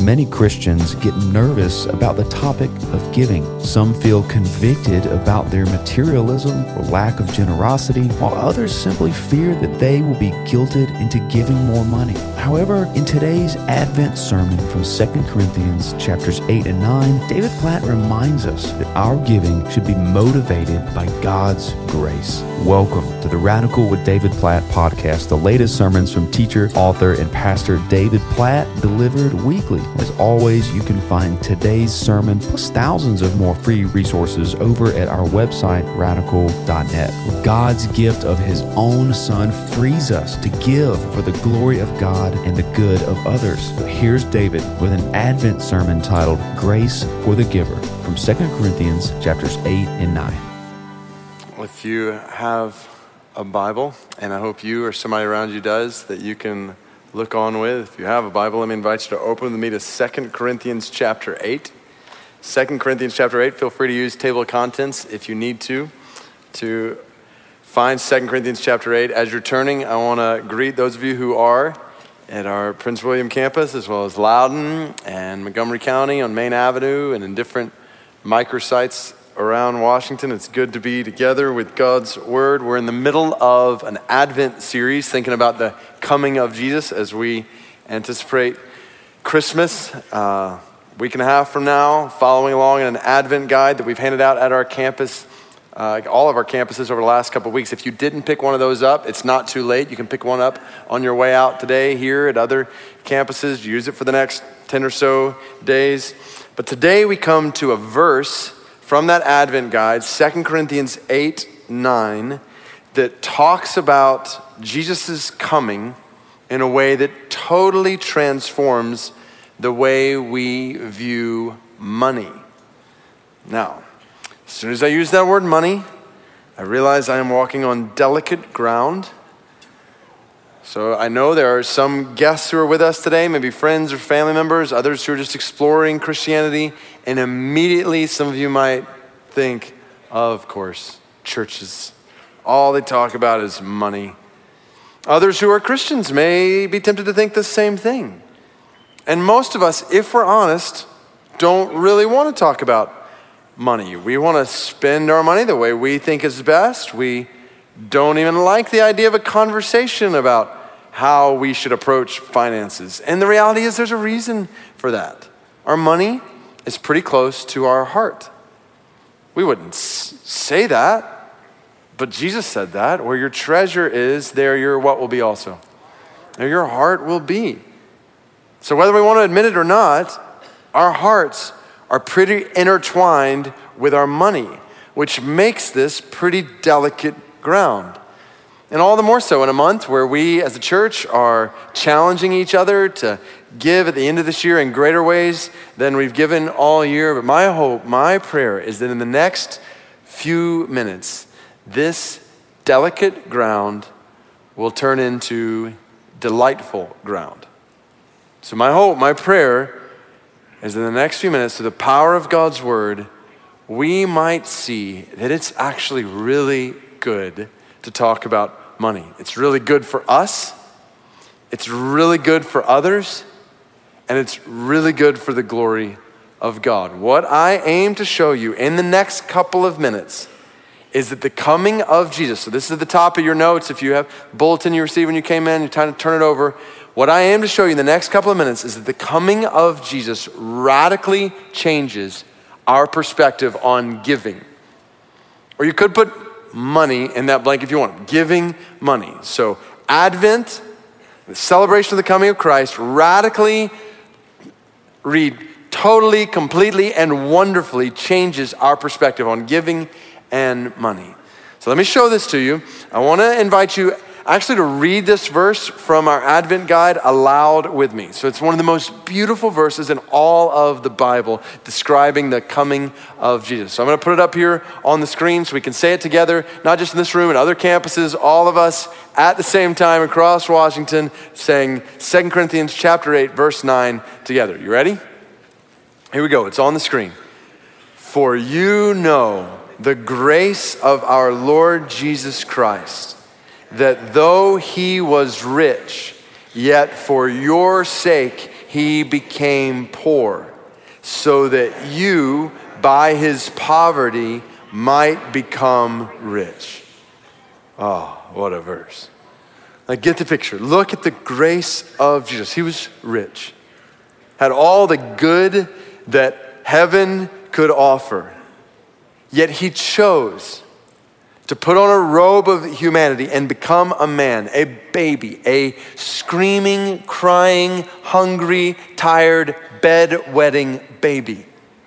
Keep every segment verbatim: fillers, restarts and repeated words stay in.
Many Christians get nervous about the topic of giving. Some feel convicted about their materialism or lack of generosity, while others simply fear that they will be guilted into giving more money. However, in today's Advent sermon from Second Corinthians chapters eight and nine, David Platt reminds us that our giving should be motivated by God's grace. Welcome to the Radical with David Platt podcast, the latest sermons from teacher, author, and pastor David Platt, delivered weekly. As always, you can find today's sermon plus thousands of more free resources over at our website, radical dot net. God's gift of His own Son frees us to give for the glory of God and the good of others. So here's David with an Advent sermon titled Grace for the Giver from Second Corinthians chapters eight and nine. If you have a Bible, and I hope you or somebody around you does, that you can look on with. If you have a Bible, let me invite you to open with me to Second Corinthians chapter eight. Second Corinthians chapter eight, feel free to use table of contents if you need to, to find Second Corinthians chapter eight. As you're turning, I want to greet those of you who are at our Prince William campus, as well as Loudoun and Montgomery County on Main Avenue and in different microsites around Washington. It's good to be together with God's Word. We're in the middle of an Advent series thinking about the coming of Jesus as we anticipate Christmas uh, a week and a half from now, following along in an Advent guide that we've handed out at our campus, uh, all of our campuses over the last couple of weeks. If you didn't pick one of those up, it's not too late. You can pick one up on your way out today here at other campuses. Use it for the next ten or so days. But today we come to a verse from that Advent guide, Second Corinthians eight nine, that talks about Jesus' coming in a way that totally transforms the way we view money. Now, as soon as I use that word money, I realize I am walking on delicate ground. So I know there are some guests who are with us today, maybe friends or family members, others who are just exploring Christianity, and immediately some of you might think, of course, churches. All they talk about is money. Others who are Christians may be tempted to think the same thing. And most of us, if we're honest, don't really want to talk about money. We want to spend our money the way we think is best. We don't even like the idea of a conversation about how we should approach finances. And the reality is there's a reason for that. Our money is pretty close to our heart. We wouldn't s- say that, but Jesus said that. Where your treasure is, there your what will be also. There your heart will be. So whether we want to admit it or not, our hearts are pretty intertwined with our money, which makes this pretty delicate ground. And all the more so in a month where we as a church are challenging each other to give at the end of this year in greater ways than we've given all year. But my hope, my prayer is that in the next few minutes, this delicate ground will turn into delightful ground. So my hope, my prayer is in the next few minutes, through the power of God's Word, we might see that it's actually really good to talk about money. It's really good for us. It's really good for others. And it's really good for the glory of God. What I aim to show you in the next couple of minutes is that the coming of Jesus, so this is at the top of your notes. If you have a bulletin you received when you came in, you're trying to turn it over. What I aim to show you in the next couple of minutes is that the coming of Jesus radically changes our perspective on giving. Or you could put money in that blank if you want. Giving money. So Advent, the celebration of the coming of Christ, radically, read totally, completely, and wonderfully changes our perspective on giving and money. So let me show this to you. I want to invite you actually to read this verse from our Advent guide aloud with me. So it's one of the most beautiful verses in all of the Bible describing the coming of Jesus. So I'm going to put it up here on the screen so we can say it together, not just in this room, and other campuses, all of us at the same time across Washington, saying Second Corinthians chapter eight, verse nine together. You ready? Here we go. It's on the screen. For you know the grace of our Lord Jesus Christ, that though he was rich, yet for your sake he became poor, so that you, by his poverty, might become rich. Oh, what a verse. Like, get the picture. Look at the grace of Jesus. He was rich, had all the good that heaven could offer, yet he chose to put on a robe of humanity and become a man, a baby, a screaming, crying, hungry, tired, bed-wetting baby.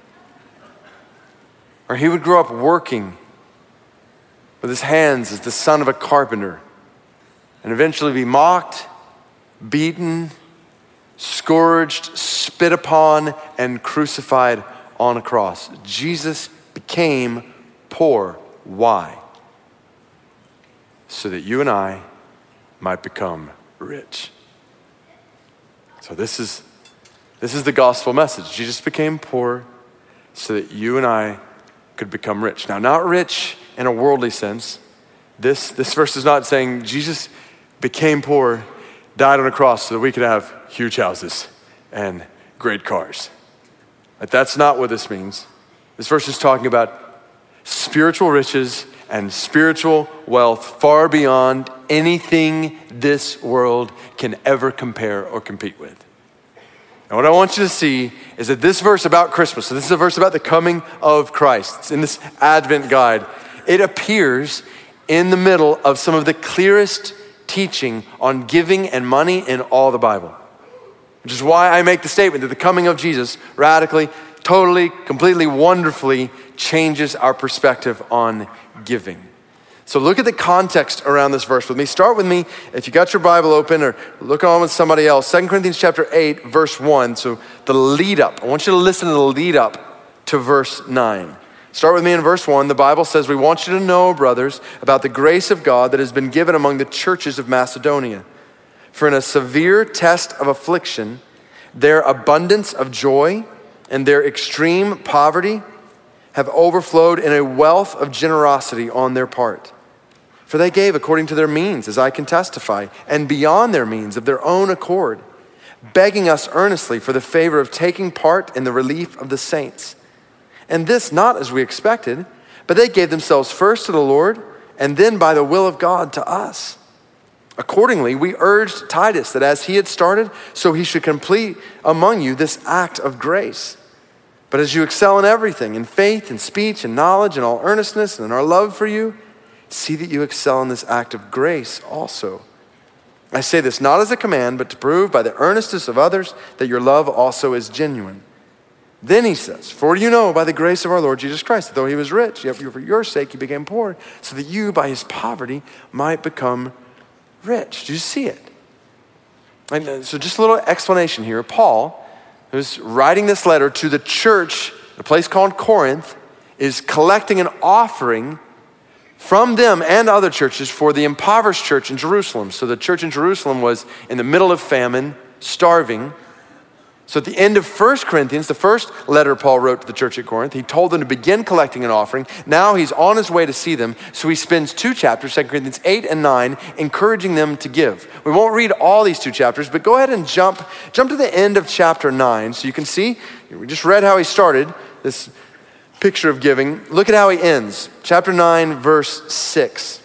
Or he would grow up working with his hands as the son of a carpenter and eventually be mocked, beaten, scourged, spit upon, and crucified on a cross. Jesus became poor. Why? So that you and I might become rich. So this is this is the gospel message. Jesus became poor so that you and I could become rich. Now, not rich in a worldly sense. This, this verse is not saying Jesus became poor, died on a cross so that we could have huge houses and great cars. But that's not what this means. This verse is talking about spiritual riches and spiritual wealth far beyond anything this world can ever compare or compete with. And what I want you to see is that this verse about Christmas, so this is a verse about the coming of Christ. It's in this Advent guide. It appears in the middle of some of the clearest teaching on giving and money in all the Bible. Which is why I make the statement that the coming of Jesus radically, totally, completely, wonderfully changes our perspective on giving. So look at the context around this verse with me. Start with me, if you got your Bible open, or look on with somebody else. Second Corinthians chapter eight, verse one. So the lead up. I want you to listen to the lead up to verse nine. Start with me in verse one. The Bible says, "We want you to know, brothers, about the grace of God that has been given among the churches of Macedonia. For in a severe test of affliction, their abundance of joy and their extreme poverty have overflowed in a wealth of generosity on their part. For they gave according to their means, as I can testify, and beyond their means of their own accord, begging us earnestly for the favor of taking part in the relief of the saints. And this not as we expected, but they gave themselves first to the Lord, and then by the will of God to us. Accordingly, we urged Titus that as he had started, so he should complete among you this act of grace. But as you excel in everything, in faith and speech and knowledge and all earnestness and in our love for you, see that you excel in this act of grace also. I say this not as a command, but to prove by the earnestness of others that your love also is genuine. Then he says, for you know by the grace of our Lord Jesus Christ, that though he was rich, yet for your sake he became poor, so that you by his poverty might become rich." Do you see it? And so just a little explanation here. Paul, who's writing this letter to the church, a place called Corinth, is collecting an offering from them and other churches for the impoverished church in Jerusalem. So the church in Jerusalem was in the middle of famine, starving. So at the end of First Corinthians, the first letter Paul wrote to the church at Corinth, he told them to begin collecting an offering. Now he's on his way to see them. So he spends two chapters, Second Corinthians eight and nine, encouraging them to give. We won't read all these two chapters, but go ahead and jump, jump to the end of chapter nine. So you can see, we just read how he started, this picture of giving. Look at how he ends. Chapter nine, verse six.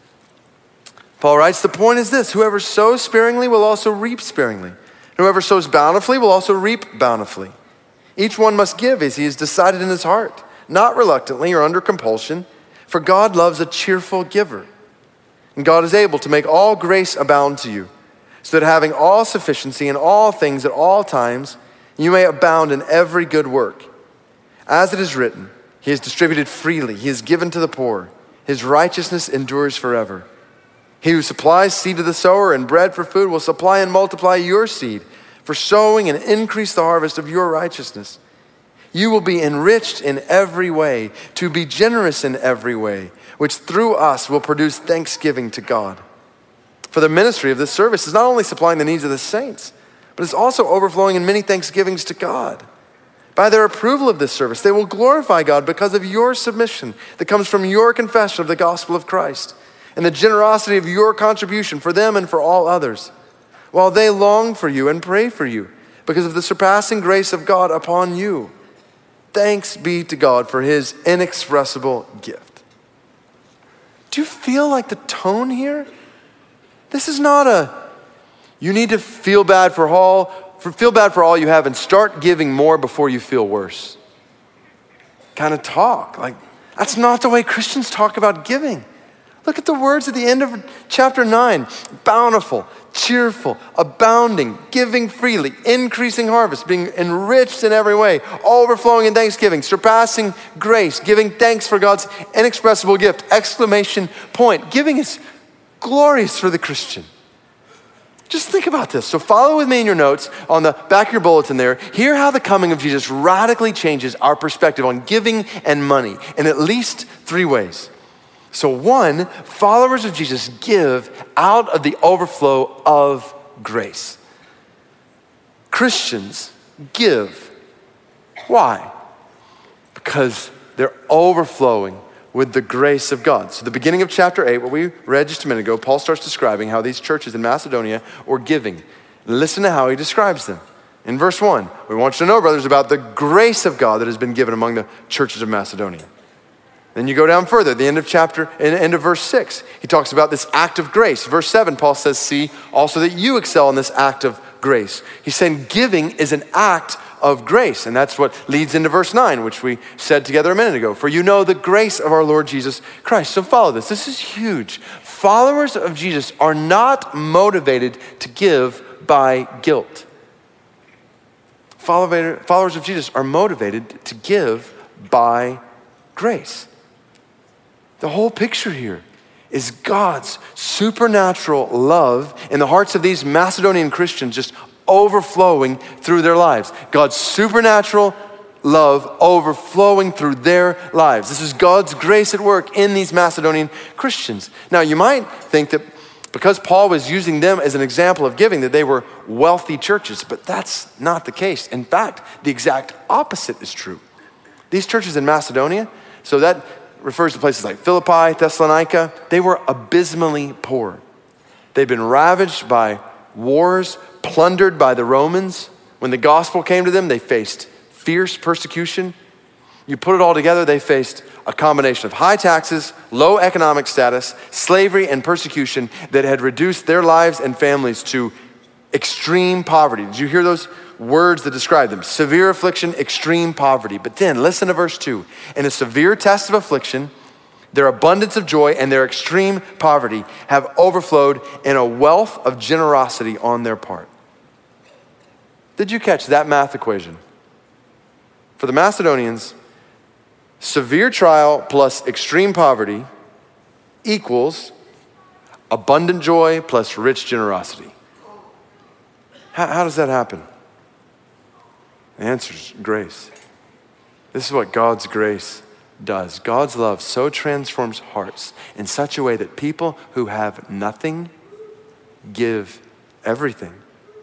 Paul writes, "The point is this, whoever sows sparingly will also reap sparingly. Whoever sows bountifully will also reap bountifully. Each one must give as he has decided in his heart, not reluctantly or under compulsion, for God loves a cheerful giver. And God is able to make all grace abound to you, so that having all sufficiency in all things at all times, you may abound in every good work. As it is written, he has distributed freely, he has given to the poor, his righteousness endures forever. He who supplies seed to the sower and bread for food will supply and multiply your seed for sowing and increase the harvest of your righteousness. You will be enriched in every way, to be generous in every way, which through us will produce thanksgiving to God. For the ministry of this service is not only supplying the needs of the saints, but it's also overflowing in many thanksgivings to God. By their approval of this service, they will glorify God because of your submission that comes from your confession of the gospel of Christ, and the generosity of your contribution for them and for all others, while they long for you and pray for you, because of the surpassing grace of God upon you. Thanks be to God for his inexpressible gift. Do you feel like the tone here? This is not a, you need to feel bad for all, for, feel bad for all you have and start giving more before you feel worse kind of talk. Like, that's not the way Christians talk about giving. Look at the words at the end of chapter nine. Bountiful, cheerful, abounding, giving freely, increasing harvest, being enriched in every way, overflowing in thanksgiving, surpassing grace, giving thanks for God's inexpressible gift. Exclamation point. Giving is glorious for the Christian. Just think about this. So follow with me in your notes on the back of your bulletin there. Hear how the coming of Jesus radically changes our perspective on giving and money in at least three ways. So one, followers of Jesus give out of the overflow of grace. Christians give. Why? Because they're overflowing with the grace of God. So the beginning of chapter eight, what we read just a minute ago, Paul starts describing how these churches in Macedonia were giving. Listen to how he describes them. In verse one, we want you to know, brothers, about the grace of God that has been given among the churches of Macedonia. Then you go down further, at the end of chapter, and end of verse six, he talks about this act of grace. Verse seven, Paul says, see also that you excel in this act of grace. He's saying giving is an act of grace. And that's what leads into verse nine, which we said together a minute ago. For you know the grace of our Lord Jesus Christ. So follow this. This is huge. Followers of Jesus are not motivated to give by guilt. Followers of Jesus are motivated to give by grace. The whole picture here is God's supernatural love in the hearts of these Macedonian Christians just overflowing through their lives. God's supernatural love overflowing through their lives. This is God's grace at work in these Macedonian Christians. Now, you might think that because Paul was using them as an example of giving, that they were wealthy churches, but that's not the case. In fact, the exact opposite is true. These churches in Macedonia, so that refers to places like Philippi, Thessalonica, they were abysmally poor. They'd been ravaged by wars, plundered by the Romans. When the gospel came to them, they faced fierce persecution. You put it all together, they faced a combination of high taxes, low economic status, slavery, and persecution that had reduced their lives and families to extreme poverty. Did you hear those words that describe them? Severe affliction, extreme poverty. But then listen to verse two. In a severe test of affliction, their abundance of joy and their extreme poverty have overflowed in a wealth of generosity on their part. Did you catch that math equation? For the Macedonians, severe trial plus extreme poverty equals abundant joy plus rich generosity. How, how does that happen? The answer is grace. This is what God's grace does. God's love so transforms hearts in such a way that people who have nothing give everything.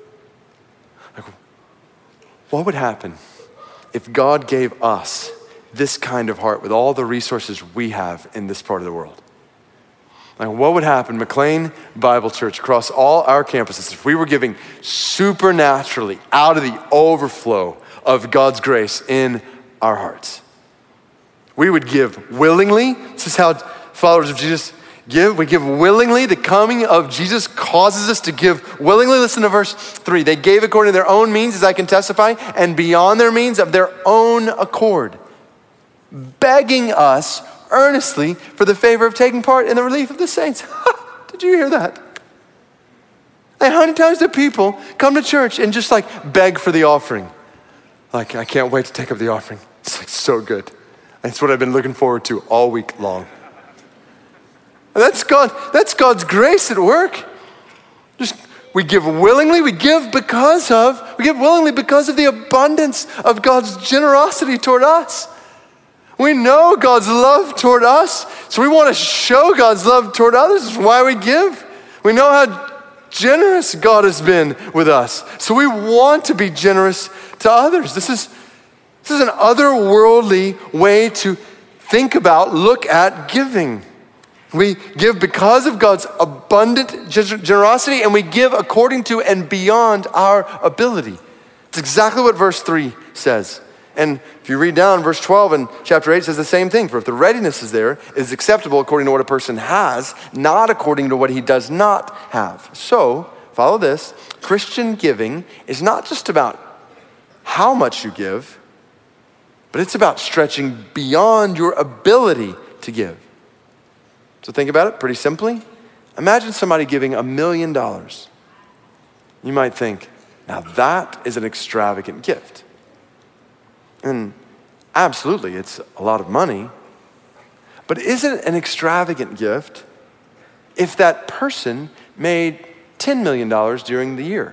Like, what would happen if God gave us this kind of heart with all the resources we have in this part of the world? Like, what would happen, McLean Bible Church, across all our campuses, if we were giving supernaturally out of the overflow of God's grace in our hearts? We would give willingly. This is how followers of Jesus give. We give willingly. The coming of Jesus causes us to give willingly. Listen to verse three. They gave according to their own means, as I can testify, and beyond their means of their own accord, begging us earnestly for the favor of taking part in the relief of the saints. Did you hear that? Like, how many times do people come to church and just like beg for the offering? Like, I can't wait to take up the offering. It's like so good. That's what I've been looking forward to all week long. And that's God, that's God's grace at work. Just we give willingly, we give because of, we give willingly because of the abundance of God's generosity toward us. We know God's love toward us, so we want to show God's love toward others. That's why we give. We know how generous God has been with us, so we want to be generous to others. This is This is an otherworldly way to think about, look at giving. We give because of God's abundant generosity, and we give according to and beyond our ability. It's exactly what verse three says. And if you read down, verse twelve in chapter eight says the same thing. For if the readiness is there, it is acceptable according to what a person has, not according to what he does not have. So, follow this. Christian giving is not just about how much you give, but it's about stretching beyond your ability to give. So think about it pretty simply. Imagine somebody giving a million dollars. You might think, now that is an extravagant gift. And absolutely, it's a lot of money. But isn't it an extravagant gift if that person made ten million dollars during the year?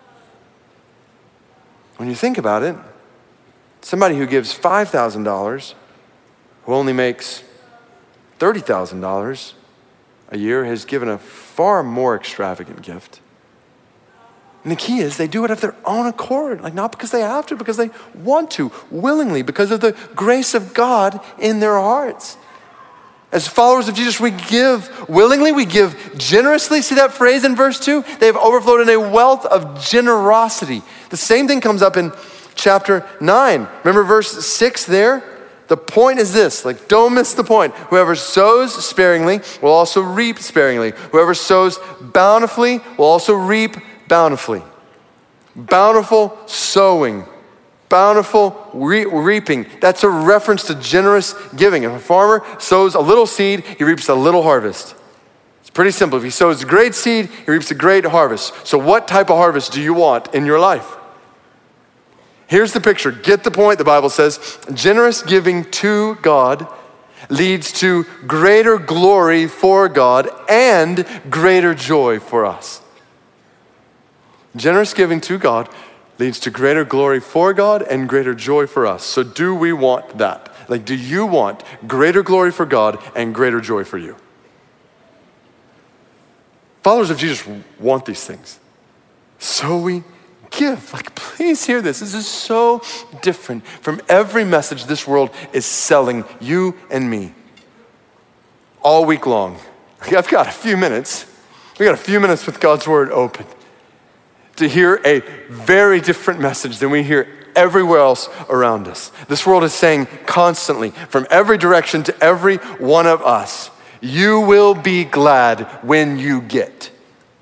When you think about it, somebody who gives five thousand dollars, who only makes thirty thousand dollars a year, has given a far more extravagant gift. And the key is they do it of their own accord, like not because they have to, because they want to, willingly, because of the grace of God in their hearts. As followers of Jesus, we give willingly, we give generously. See that phrase in verse two? They have overflowed in a wealth of generosity. The same thing comes up in chapter nine. Remember verse six there? The point is this, like don't miss the point. Whoever sows sparingly will also reap sparingly. Whoever sows bountifully will also reap bountifully. Bountiful sowing, bountiful re- reaping. That's a reference to generous giving. If a farmer sows a little seed, he reaps a little harvest. It's pretty simple. If he sows a great seed, he reaps a great harvest. So what type of harvest do you want in your life? Here's the picture. Get the point, the Bible says. Generous giving to God leads to greater glory for God and greater joy for us. Generous giving to God leads to greater glory for God and greater joy for us. So do we want that? Like, do you want greater glory for God and greater joy for you? Followers of Jesus want these things. So we give. Like, please hear this. This is so different from every message this world is selling you and me all week long. Like, I've got a few minutes. We got a few minutes with God's word open to hear a very different message than we hear everywhere else around us. This world is saying constantly, from every direction to every one of us, you will be glad when you get.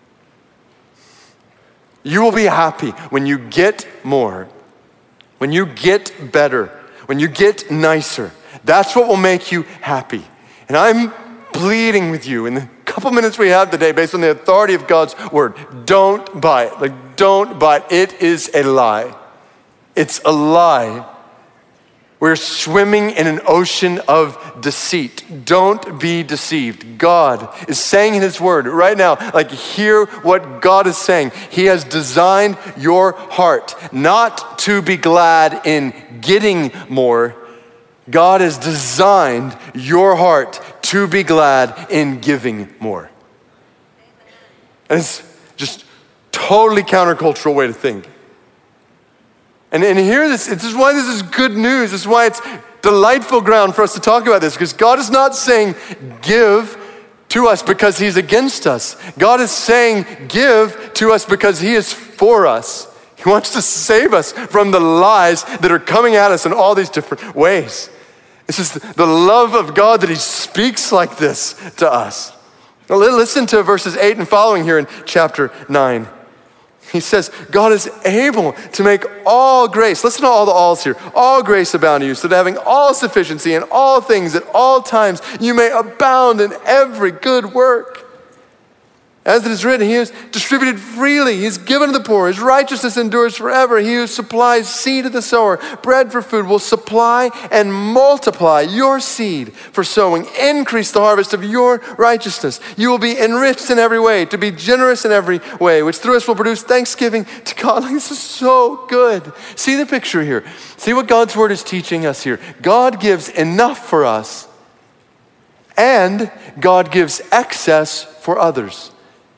You will be happy when you get more, when you get better, when you get nicer. That's what will make you happy. And I'm pleading with you in the couple minutes we have today, based on the authority of God's word, don't buy it. Like, don't buy it. It is a lie. It's a lie. We're swimming in an ocean of deceit. Don't be deceived. God is saying in his word right now, like, hear what God is saying. He has designed your heart not to be glad in getting more. God has designed your heart to be glad in giving more. And it's just totally countercultural way to think. And, and hear this, this is why this is good news. This is why it's delightful ground for us to talk about this, because God is not saying give to us because he's against us. God is saying give to us because he is for us. He wants to save us from the lies that are coming at us in all these different ways. This is the love of God that he speaks like this to us. Now listen to verses eight and following here in chapter nine. He says, God is able to make all grace, listen to all the alls here, all grace abound to you, so that having all sufficiency in all things at all times, you may abound in every good work. As it is written, he has distributed freely. He has given to the poor. His righteousness endures forever. He who supplies seed to the sower, bread for food, will supply and multiply your seed for sowing. Increase the harvest of your righteousness. You will be enriched in every way, to be generous in every way, which through us will produce thanksgiving to God. This is so good. See the picture here. See what God's word is teaching us here. God gives enough for us, and God gives excess for others.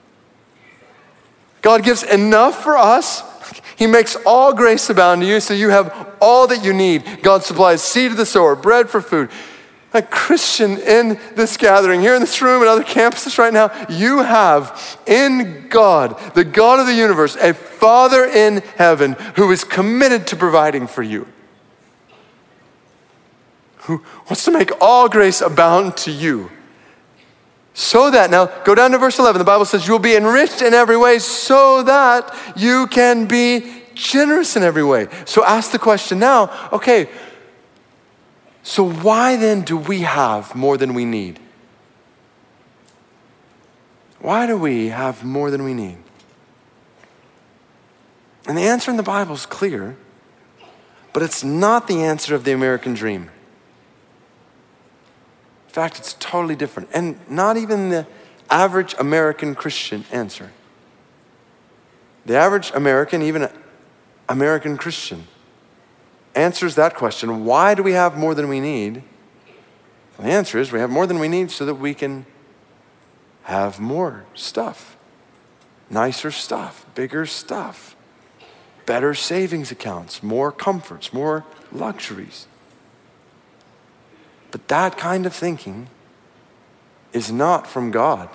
God gives enough for us. He makes all grace abound to you, so you have all that you need. God supplies seed to the sower, bread for food. A Christian in this gathering, here in this room and other campuses right now, you have in God, the God of the universe, a Father in heaven who is committed to providing for you, who wants to make all grace abound to you. So that, now go down to verse eleven, the Bible says you will be enriched in every way so that you can be generous in every way. So ask the question now, okay, so why then do we have more than we need? Why do we have more than we need? And the answer in the Bible is clear, but it's not the answer of the American dream. In fact, it's totally different, and not even the average American Christian answer. The average American, even American Christian, answers that question, why do we have more than we need? And the answer is we have more than we need so that we can have more stuff, nicer stuff, bigger stuff, better savings accounts, more comforts, more luxuries. But that kind of thinking is not from God.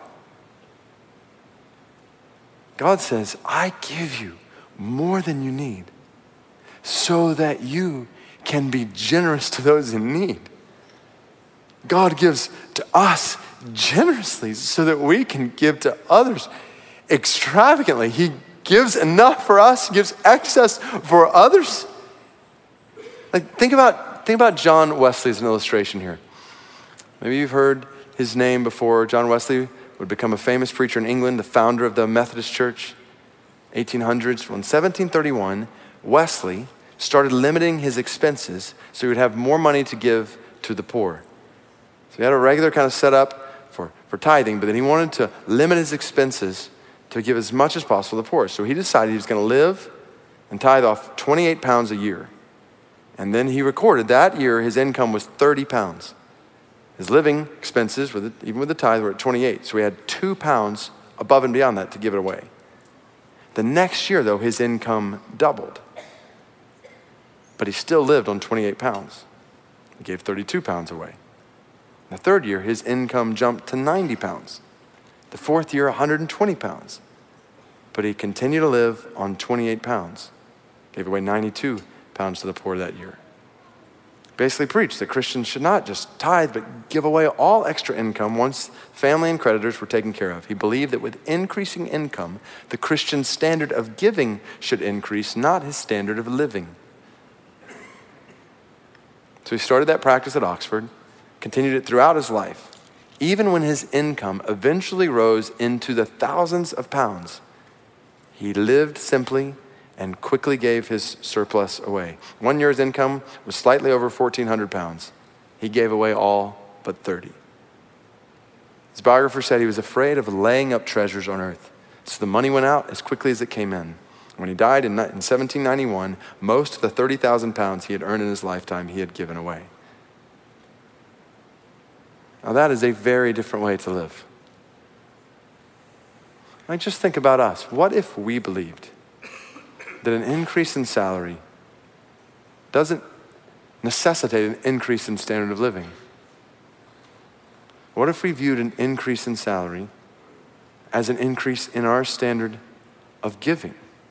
God says, I give you more than you need so that you can be generous to those in need. God gives to us generously so that we can give to others extravagantly. He gives enough for us, gives excess for others. Like think about think about John Wesley as an illustration here. Maybe you've heard his name before. John Wesley would become a famous preacher in England, the founder of the Methodist Church, eighteen hundreds. Well, in seventeen thirty-one, Wesley started limiting his expenses so he would have more money to give to the poor. So he had a regular kind of setup for, for tithing, but then he wanted to limit his expenses to give as much as possible to the poor. So he decided he was going to live and tithe off twenty-eight pounds a year. And then he recorded that year his income was thirty pounds. His living expenses, with it, even with the tithe, were at twenty-eight. So he had two pounds above and beyond that to give it away. The next year, though, his income doubled. But he still lived on twenty-eight pounds. He gave thirty-two pounds away. The third year, his income jumped to ninety pounds. The fourth year, one hundred twenty pounds. But he continued to live on twenty-eight pounds. Gave away ninety-two pounds to the poor that year. Basically preached that Christians should not just tithe, but give away all extra income once family and creditors were taken care of. He believed that with increasing income, the Christian standard of giving should increase, not his standard of living. So he started that practice at Oxford, continued it throughout his life. Even when his income eventually rose into the thousands of pounds, he lived simply and quickly gave his surplus away. One year's income was slightly over fourteen hundred pounds. He gave away all but thirty. His biographer said he was afraid of laying up treasures on earth, so the money went out as quickly as it came in. When he died in seventeen ninety-one, most of the thirty thousand pounds he had earned in his lifetime he had given away. Now that is a very different way to live. Like, just think about us. What if we believed that an increase in salary doesn't necessitate an increase in standard of living? What if we viewed an increase in salary as an increase in our standard of giving?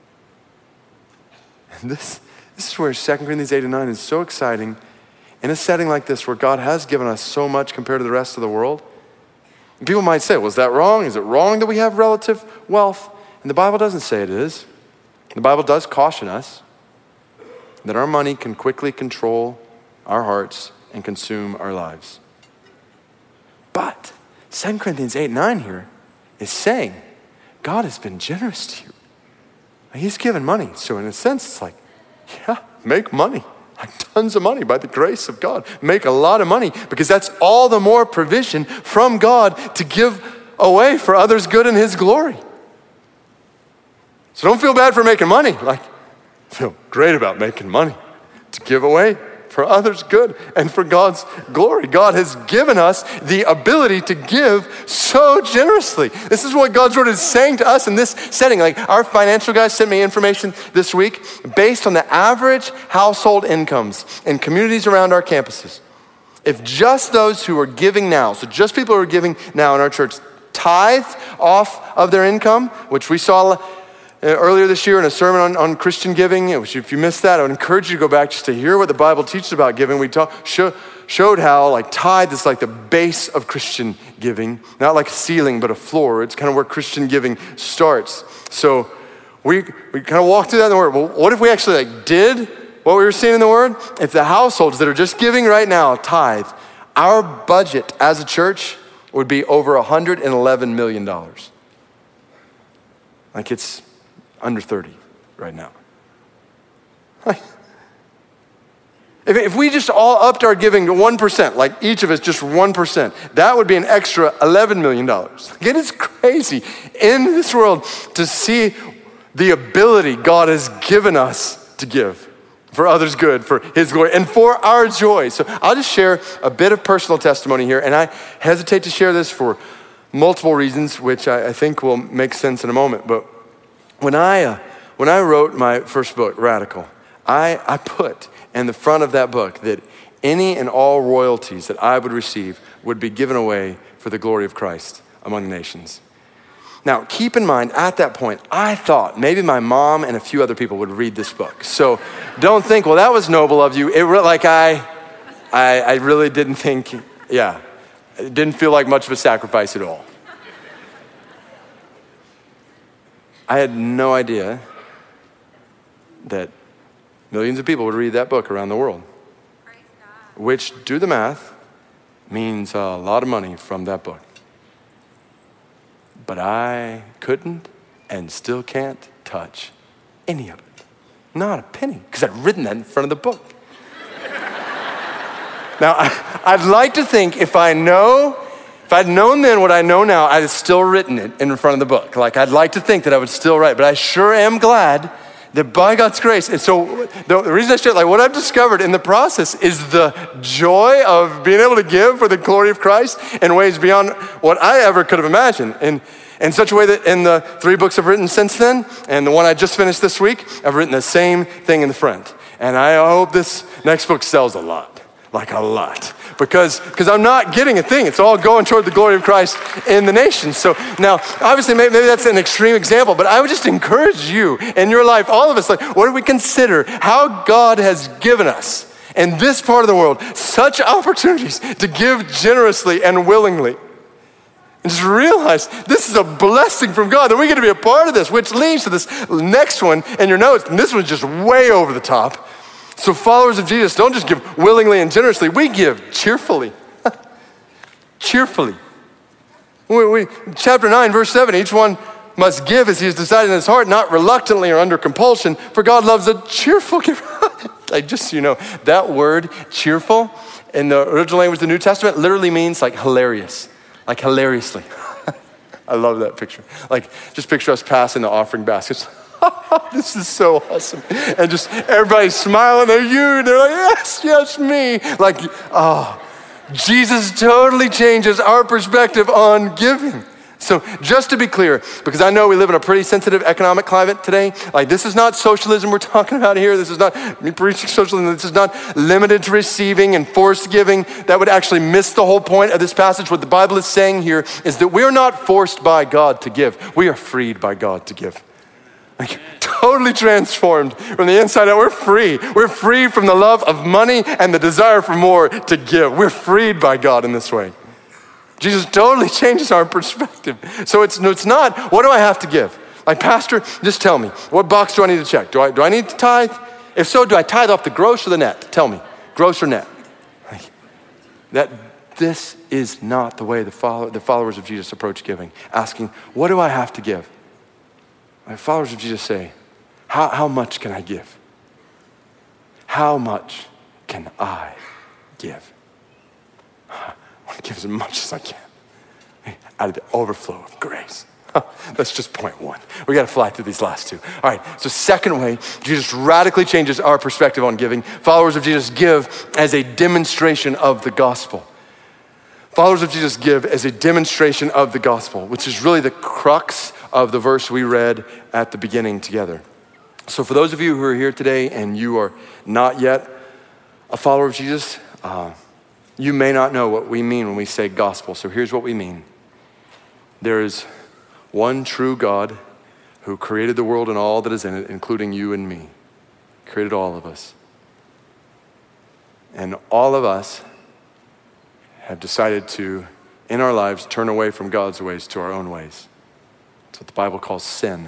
And this, this is where Second Corinthians eight and nine is so exciting. In a setting like this where God has given us so much compared to the rest of the world, and people might say, well, is that wrong? Is it wrong that we have relative wealth? And the Bible doesn't say it is. The Bible does caution us that our money can quickly control our hearts and consume our lives. But Second Corinthians eight nine here is saying God has been generous to you. He's given money. So in a sense, it's like, yeah, make money. Like tons of money by the grace of God. Make a lot of money because that's all the more provision from God to give away for others' good and his glory. So don't feel bad for making money. Like, feel great about making money to give away for others' good and for God's glory. God has given us the ability to give so generously. This is what God's word is saying to us in this setting. Like, our financial guys sent me information this week based on the average household incomes in communities around our campuses. if just those who are giving now, so just people who are giving now in our church, tithe off of their income, which we saw earlier this year in a sermon on, on Christian giving, which if you missed that, I would encourage you to go back just to hear what the Bible teaches about giving. We talk, show, showed how like tithe is like the base of Christian giving, not like a ceiling, but a floor. It's kind of where Christian giving starts. So we we kind of walked through that in the Word. Well, what if we actually like did what we were seeing in the Word? If the households that are just giving right now tithe, our budget as a church would be over one hundred eleven million dollars. Like it's under thirty right now. Like, if, if we just all upped our giving to one percent, like each of us just one percent, that would be an extra eleven million dollars. Like it is crazy in this world to see the ability God has given us to give for others' good, for his glory, and for our joy. So I'll just share a bit of personal testimony here, and I hesitate to share this for multiple reasons, which I, I think will make sense in a moment. But when I uh, when I wrote my first book, Radical, I, I put in the front of that book that any and all royalties that I would receive would be given away for the glory of Christ among the nations. Now, keep in mind, at that point, I thought maybe my mom and a few other people would read this book. So don't think, well, that was noble of you. It re- like I, I, I really didn't think, yeah, it didn't feel like much of a sacrifice at all. I had no idea that millions of people would read that book around the world, which, do the math, means a lot of money from that book. But I couldn't and still can't touch any of it. Not a penny, because I'd written that in front of the book. Now, I, I'd like to think if I know, if I'd known then what I know now, I'd have still written it in front of the book. Like, I'd like to think that I would still write, but I sure am glad that by God's grace, and so the, the reason I share, like what I've discovered in the process is the joy of being able to give for the glory of Christ in ways beyond what I ever could have imagined. And in such a way that in the three books I've written since then, and the one I just finished this week, I've written the same thing in the front. And I hope this next book sells a lot, like a lot. Because because I'm not getting a thing. It's all going toward the glory of Christ in the nations. So now, obviously, maybe, maybe that's an extreme example, but I would just encourage you in your life, all of us, like, what do we consider how God has given us in this part of the world such opportunities to give generously and willingly? And just realize this is a blessing from God, that we get to be a part of this, which leads to this next one in your notes. And this one's just way over the top. So followers of Jesus don't just give willingly and generously, we give cheerfully. Cheerfully. We, we, chapter nine, verse seven, each one must give as he has decided in his heart, not reluctantly or under compulsion, for God loves a cheerful giver. Like, just so you know, that word cheerful in the original language of the New Testament literally means like hilarious, like hilariously. I love that picture. Like, just picture us passing the offering baskets. This is so awesome. And just everybody's smiling at you. And they're like, yes, yes, me. Like, oh, Jesus totally changes our perspective on giving. So just to be clear, because I know we live in a pretty sensitive economic climate today, like this is not socialism we're talking about here. This is not me preaching socialism. This is not limited to receiving and forced giving. That would actually miss the whole point of this passage. What the Bible is saying here is that we're not forced by God to give. We are freed by God to give. Like, totally transformed from the inside out. We're free. We're free from the love of money and the desire for more to give. We're freed by God in this way. Jesus totally changes our perspective. So it's, it's not, what do I have to give? Like, Pastor, just tell me, what box do I need to check? Do I, do I need to tithe? If so, do I tithe off the gross or the net? Tell me, gross or net? Like, that, this is not the way the, follow, the followers of Jesus approach giving, asking, what do I have to give? My followers of Jesus say, how, how much can I give? How much can I give? I want to give as much as I can out of the overflow of grace. That's just point one. We got to fly through these last two. All right, so second way, Jesus radically changes our perspective on giving. Followers of Jesus give as a demonstration of the gospel. Followers of Jesus give as a demonstration of the gospel, which is really the crux of the verse we read at the beginning together. So for those of you who are here today and you are not yet a follower of Jesus, uh, You may not know what we mean when we say gospel, so here's what we mean. There is one true God who created the world and all that is in it, including you and me. Created all of us. And all of us have decided to, in our lives, turn away from God's ways to our own ways. That's what the Bible calls sin.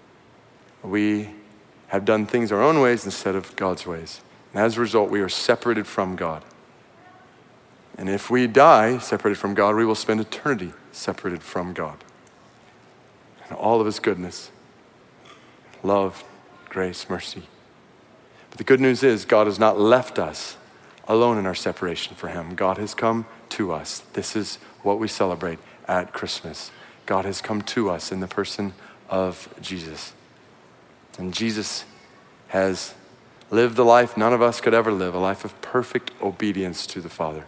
We have done things our own ways instead of God's ways. And as a result, we are separated from God. And if we die separated from God, we will spend eternity separated from God. And all of his goodness, love, grace, mercy. But the good news is God has not left us alone in our separation from him. God has come to us. This is what we celebrate at Christmas. God has come to us in the person of Jesus. And Jesus has lived the life none of us could ever live, a life of perfect obedience to the Father.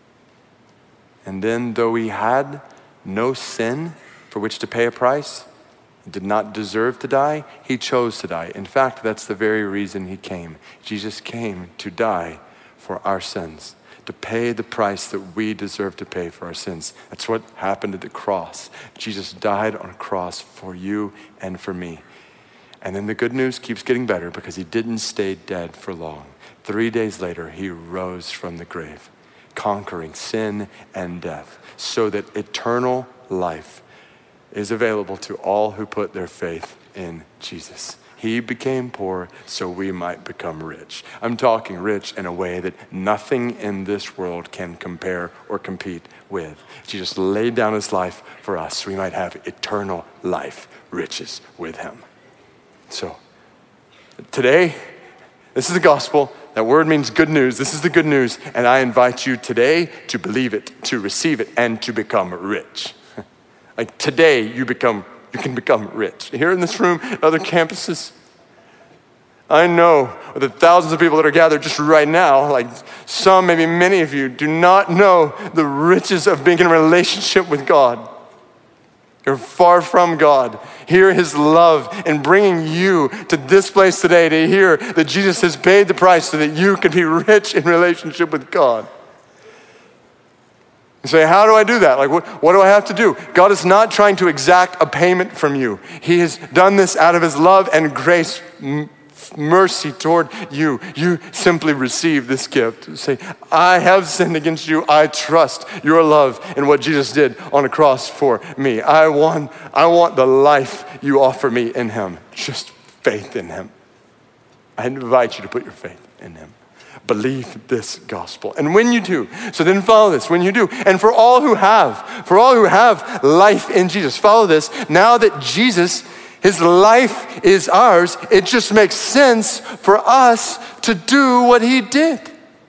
And then though he had no sin for which to pay a price, did not deserve to die, he chose to die. In fact, that's the very reason he came. Jesus came to die for our sins, to pay the price that we deserve to pay for our sins. That's what happened at the cross. Jesus died on a cross for you and for me. And then the good news keeps getting better because he didn't stay dead for long. Three days later, he rose from the grave, conquering sin and death, so that eternal life is available to all who put their faith in Jesus. He became poor so we might become rich. I'm talking rich in a way that nothing in this world can compare or compete with. Jesus laid down his life for us so we might have eternal life, riches with him. So today, this is the gospel. That word means good news. This is the good news. And I invite you today to believe it, to receive it, and to become rich. Like today, you become, you can become rich. Here in this room, other campuses, I know the thousands of people that are gathered just right now, like some, maybe many of you, do not know the riches of being in a relationship with God. You're far from God. Hear his love in bringing you to this place today to hear that Jesus has paid the price so that you can be rich in relationship with God. You say, how do I do that? Like, what, what do I have to do? God is not trying to exact a payment from you. He has done this out of his love and grace, m- mercy toward you. You simply receive this gift. You say, I have sinned against you. I trust your love and what Jesus did on a cross for me. I want, I want the life you offer me in him. Just faith in him. I invite you to put your faith in him. Believe this gospel. And when you do, so then follow this, when you do, and for all who have, for all who have life in Jesus, follow this. Now that Jesus, his life is ours, it just makes sense for us to do what he did.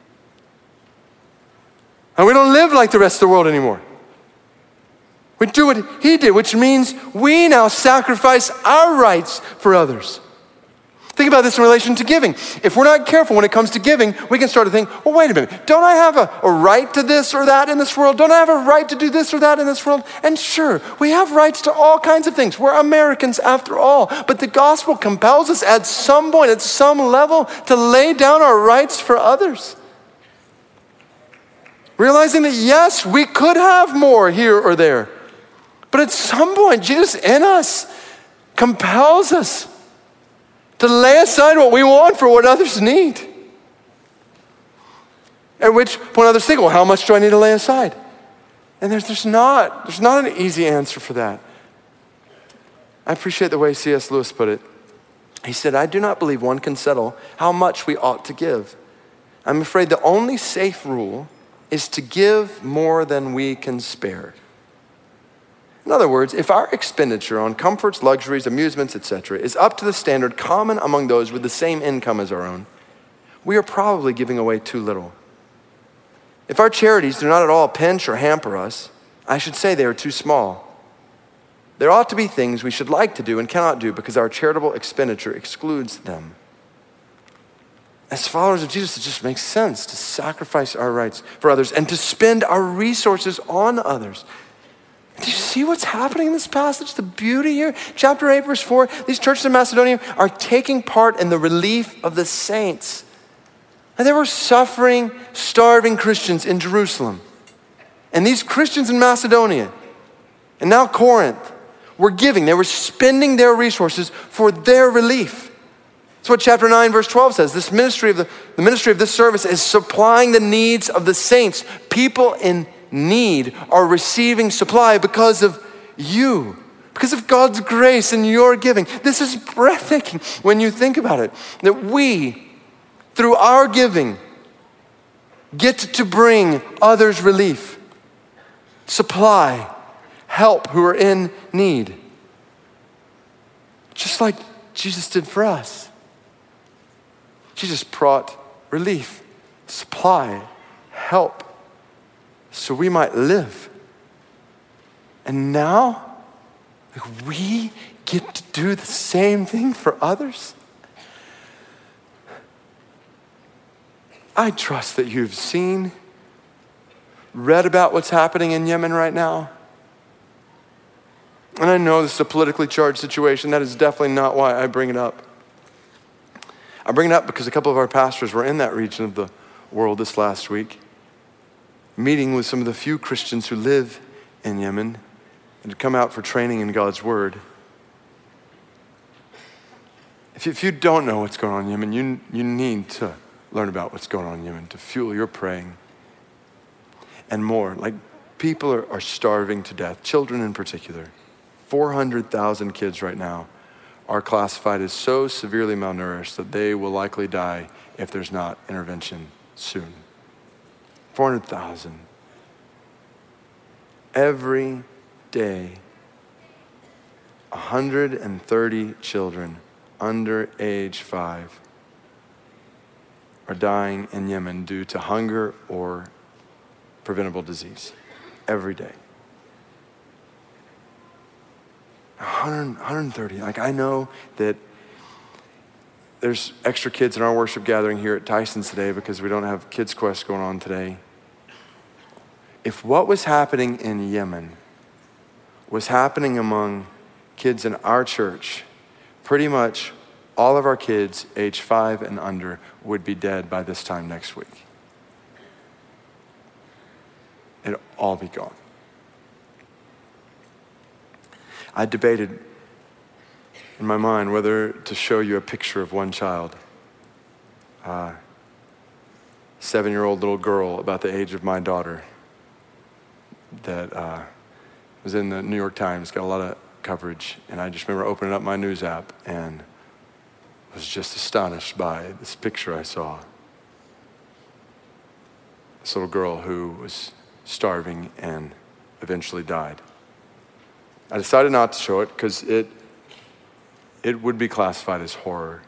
And we don't live like the rest of the world anymore. We do what he did, which means we now sacrifice our rights for others. Think about this in relation to giving. If we're not careful when it comes to giving, we can start to think, well, wait a minute, don't I have a, a right to this or that in this world? Don't I have a right to do this or that in this world? And sure, we have rights to all kinds of things. We're Americans after all. But the gospel compels us at some point, at some level, to lay down our rights for others. Realizing that yes, we could have more here or there. But at some point, Jesus in us compels us to lay aside what we want for what others need. At which point others think, well, how much do I need to lay aside? And there's, there's not, there's not an easy answer for that. I appreciate the way C S Lewis put it. He said, I do not believe one can settle how much we ought to give. I'm afraid the only safe rule is to give more than we can spare. In other words, if our expenditure on comforts, luxuries, amusements, et cetera is up to the standard common among those with the same income as our own, we are probably giving away too little. If our charities do not at all pinch or hamper us, I should say they are too small. There ought to be things we should like to do and cannot do because our charitable expenditure excludes them. As followers of Jesus, it just makes sense to sacrifice our rights for others and to spend our resources on others. Do you see what's happening in this passage? The beauty here? Chapter eight, verse four, these churches in Macedonia are taking part in the relief of the saints. And there were suffering, starving Christians in Jerusalem. And these Christians in Macedonia, and now Corinth, were giving. They were spending their resources for their relief. That's what chapter nine, verse twelve says. This ministry of the, the ministry of this service is supplying the needs of the saints. People in need are receiving supply because of you, because of God's grace and your giving. This is breathtaking when you think about it, that we, through our giving, get to bring others relief, supply, help who are in need. Just like Jesus did for us. Jesus brought relief, supply, help, so we might live. And now, like, we get to do the same thing for others. I trust that you've seen, read about what's happening in Yemen right now. And I know this is a politically charged situation. That is definitely not why I bring it up. I bring it up because a couple of our pastors were in that region of the world this last week, meeting with some of the few Christians who live in Yemen and to come out for training in God's word. If you, if you don't know what's going on in Yemen, you, you need to learn about what's going on in Yemen to fuel your praying and more. Like, people are, are starving to death, children in particular. four hundred thousand kids right now are classified as so severely malnourished that they will likely die if there's not intervention soon. four hundred thousand. Every day, one hundred thirty children under age five are dying in Yemen due to hunger or preventable disease. Every day. one hundred, one hundred thirty. Like, I know that there's extra kids in our worship gathering here at Tyson's today because we don't have Kids Quest going on today. If what was happening in Yemen was happening among kids in our church, pretty much all of our kids age five and under would be dead by this time next week. It'd all be gone. I debated in my mind whether to show you a picture of one child, a seven-year-old little girl about the age of my daughter that uh, was in the New York Times, got a lot of coverage, and I just remember opening up my news app and was just astonished by this picture I saw. This little girl who was starving and eventually died. I decided not to show it because it it would be classified as horror.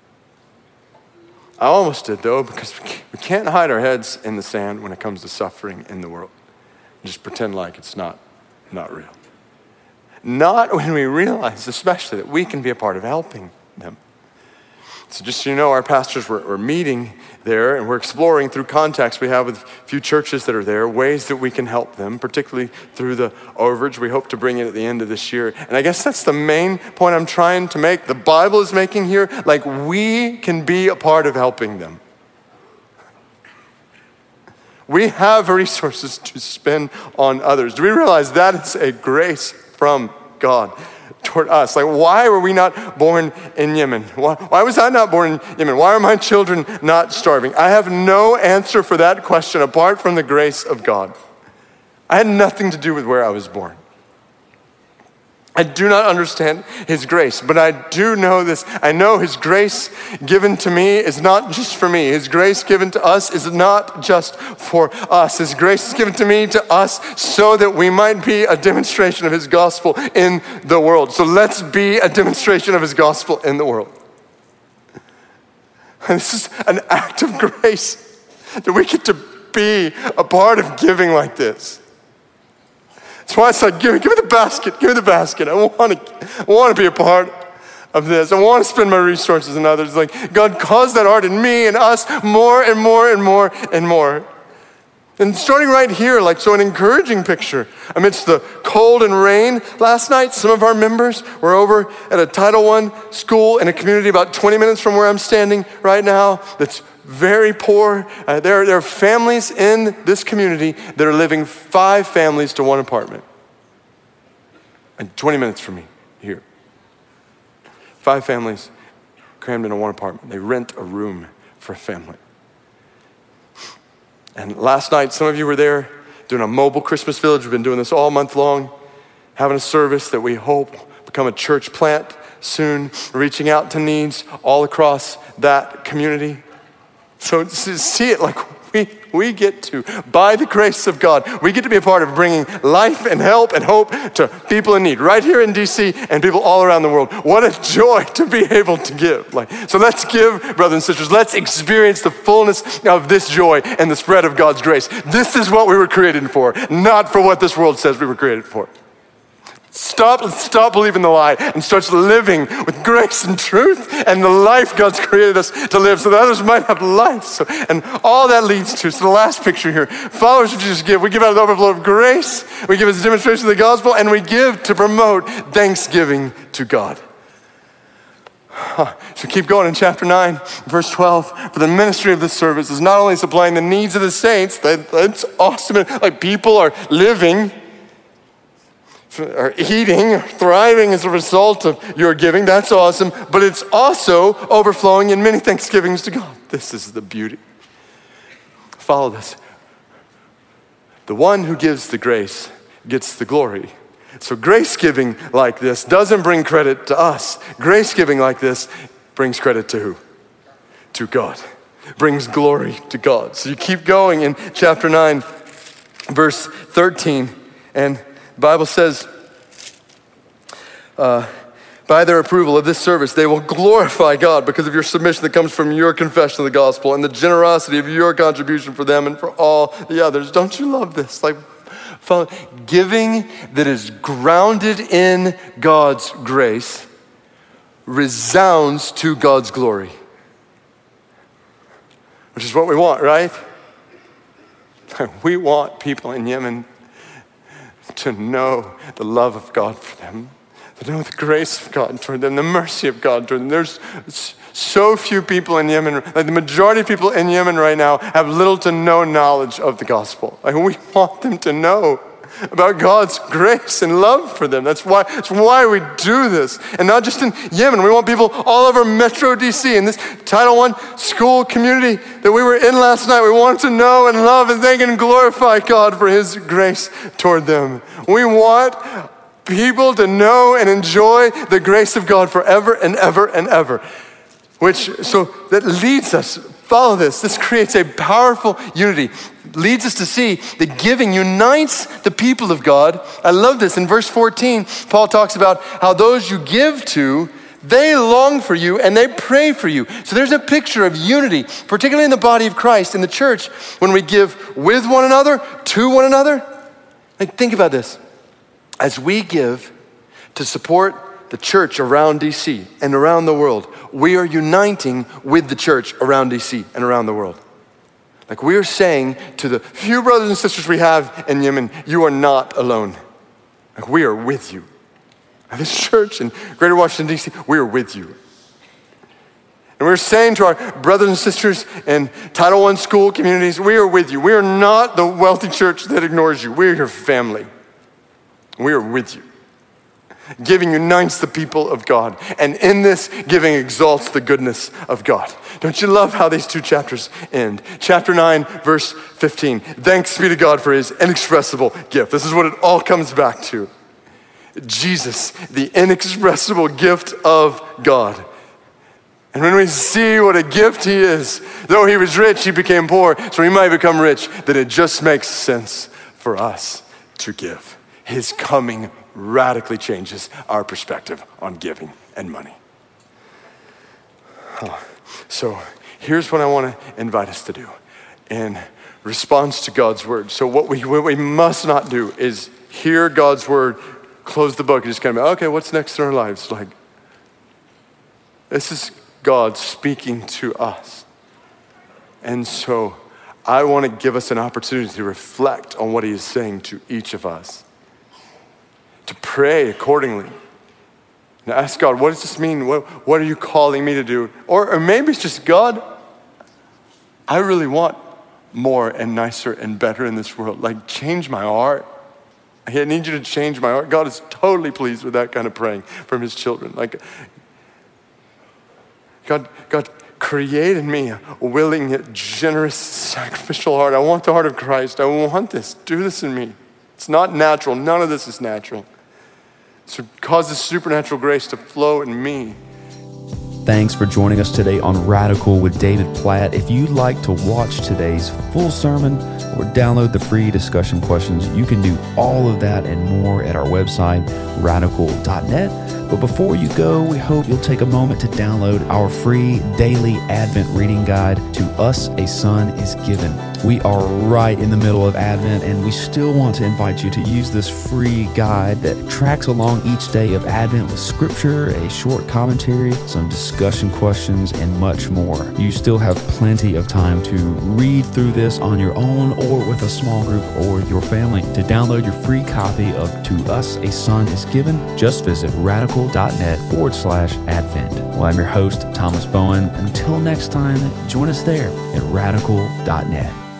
I almost did, though, because we can't hide our heads in the sand when it comes to suffering in the world. Just pretend like it's not, not real. Not when we realize, especially, that we can be a part of helping them. So just so you know, our pastors were, were meeting there, and we're exploring through contacts we have with a few churches that are there, ways that we can help them, particularly through the overage we hope to bring in at the end of this year. And I guess that's the main point I'm trying to make. The Bible is making here, like, we can be a part of helping them. We have resources to spend on others. Do we realize that is a grace from God toward us? Like, why were we not born in Yemen? Why, why was I not born in Yemen? Why are my children not starving? I have no answer for that question apart from the grace of God. I had nothing to do with where I was born. I do not understand his grace, but I do know this. I know his grace given to me is not just for me. His grace given to us is not just for us. His grace is given to me, to us, so that we might be a demonstration of his gospel in the world. So let's be a demonstration of his gospel in the world. And this is an act of grace that we get to be a part of giving like this. That's why I said, give me, give me the basket, give me the basket. I want to, I want to be a part of this. I want to spend my resources on others. Like, God, cause that art in me and us more and more and more and more. And starting right here, like, so an encouraging picture amidst the cold and rain. Last night, some of our members were over at a Title One school in a community about twenty minutes from where I'm standing right now that's very poor. Uh, there, there are families in this community that are living five families to one apartment. And twenty minutes from me here. Five families crammed into one apartment. They rent a room for a family. And last night, some of you were there doing a mobile Christmas village. We've been doing this all month long, having a service that we hope become a church plant soon, reaching out to needs all across that community. So to see it like we, we get to, by the grace of God, we get to be a part of bringing life and help and hope to people in need right here in D C and people all around the world. What a joy to be able to give. Like, so let's give, brothers and sisters, let's experience the fullness of this joy and the spread of God's grace. This is what we were created for, not for what this world says we were created for. Stop, stop believing the lie and start living with grace and truth and the life God's created us to live so that others might have life. So, and all that leads to, so the last picture here, followers of Jesus give. We give out of the overflow of grace, we give as a demonstration of the gospel, and we give to promote thanksgiving to God. So keep going in chapter nine, verse twelve. For the ministry of this service is not only supplying the needs of the saints, that, that's awesome, like people are living, are eating, or thriving as a result of your giving. That's awesome. But it's also overflowing in many thanksgivings to God. This is the beauty. Follow this. The one who gives the grace gets the glory. So grace giving like this doesn't bring credit to us. Grace giving like this brings credit to who? To God. Brings glory to God. So you keep going in chapter nine, verse thirteen, and the Bible says, uh, by their approval of this service, they will glorify God because of your submission that comes from your confession of the gospel and the generosity of your contribution for them and for all the others. Don't you love this? Like, giving that is grounded in God's grace resounds to God's glory, which is what we want, right? We want people in Yemen to know the love of God for them, to know the grace of God toward them, the mercy of God toward them. There's so few people in Yemen, like the majority of people in Yemen right now have little to no knowledge of the gospel. Like, we want them to know about God's grace and love for them. That's why, that's why we do this. And not just in Yemen. We want people all over Metro D C in this Title One school community that we were in last night. We want to know and love and thank and glorify God for his grace toward them. We want people to know and enjoy the grace of God forever and ever and ever. Which, so that leads us, follow this, this creates a powerful unity. Leads us to see that giving unites the people of God. I love this. In verse fourteen, Paul talks about how those you give to, they long for you and they pray for you. So there's a picture of unity, particularly in the body of Christ, in the church, when we give with one another, to one another. Like, think about this. As we give to support the church around D C and around the world, we are uniting with the church around D C and around the world. Like, we are saying to the few brothers and sisters we have in Yemen, you are not alone. Like, we are with you. And this church in Greater Washington, D C, we are with you. And we're saying to our brothers and sisters in Title One school communities, we are with you. We are not the wealthy church that ignores you. We are your family. We are with you. Giving unites the people of God. And in this, giving exalts the goodness of God. Don't you love how these two chapters end? Chapter nine, verse fifteen. Thanks be to God for his inexpressible gift. This is what it all comes back to. Jesus, the inexpressible gift of God. And when we see what a gift he is, though he was rich, he became poor, so he might become rich, that it just makes sense for us to give. His coming radically changes our perspective on giving and money. Oh. So here's what I want to invite us to do in response to God's word. So what we what we must not do is hear God's word, close the book, and just kind of, okay, what's next in our lives? Like, this is God speaking to us. And so I want to give us an opportunity to reflect on what he is saying to each of us, to pray accordingly. Now ask God, what does this mean? What, what are you calling me to do? Or, or maybe it's just, God, I really want more and nicer and better in this world. Like, change my heart. I need you to change my heart. God is totally pleased with that kind of praying from his children. Like, God, God, create in me a willing, generous, sacrificial heart. I want the heart of Christ. I want this. Do this in me. It's not natural. None of this is natural. So cause this supernatural grace to flow in me. Thanks for joining us today on Radical with David Platt. If you'd like to watch today's full sermon or download the free discussion questions, you can do all of that and more at our website, radical dot net. But before you go, we hope you'll take a moment to download our free daily Advent reading guide, To Us a Son is Given. We are right in the middle of Advent, and we still want to invite you to use this free guide that tracks along each day of Advent with scripture, a short commentary, some discussion questions, and much more. You still have plenty of time to read through this on your own or with a small group or your family. To download your free copy of To Us a Son is Given, just visit radical dot net forward slash Advent. Well, I'm your host, Thomas Bowen. Until next time, join us there at radical dot net.